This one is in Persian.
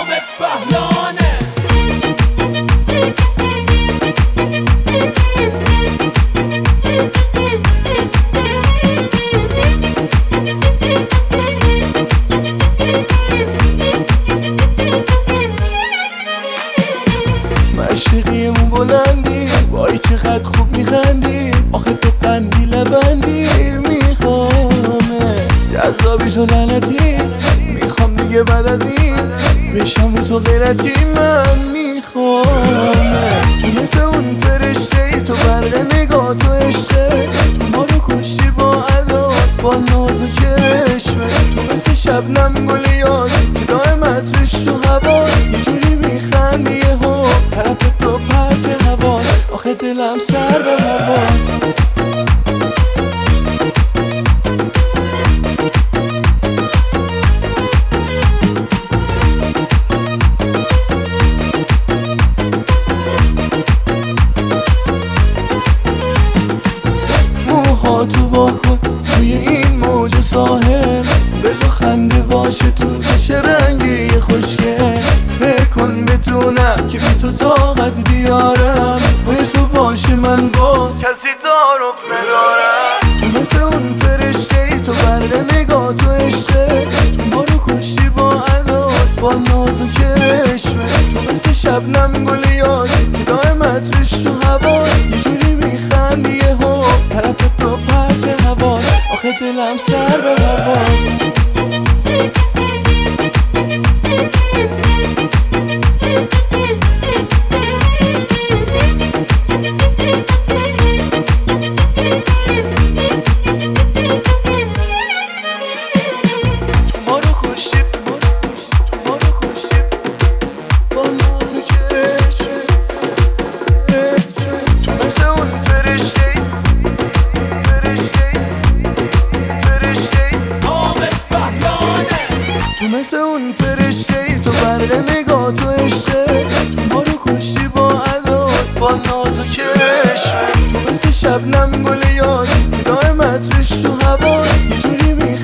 حامد بهلانه. مشرقیمون بلندی، وای چقدر خوب میخندی، آخه تو قندی لبندی میخوامه جذابی تو لعنتی، میخوام دیگه بعد از این بشم رو تو غیرتی، من میخوامه تو مثل اون فرشته ای، تو برق نگاه تو عشقه، تو ما رو کشتی با عدات با ناز و کرشمه، تو مثل شبنم گل یاسی که دائم عطرش تو حواس، یه جوری میخندی یهو طرف تو پرت حواس، آخه دلم سر به هواست. موهاتو واکن توی این موج ساحل، بگو خنده باشه تو چشم رنگی خوشگل، فکر کن بتونم که بی تو طاقت بیارم، پای تو باشه من با کسی تعارف ندارم، تو مثل اون فرشته ای، تو برق نگاه تو عشقه، تو ما رو کشتی با عدات با ناز و کرشمه، تو مثل شبنم گل یاسی که دائم عطرش تو حواس، یه جوری میخندی یهو طرف تو پرت حواس، آخه دلم سر به هواست. تو مثل اون فرشته ای، تو برق نگاه تو عشقه، تو ما رو کشتی با عدات با ناز و کرشمه، تو مثل شبنم گل یاسی که دائم عطرش تو حواس، یه جوری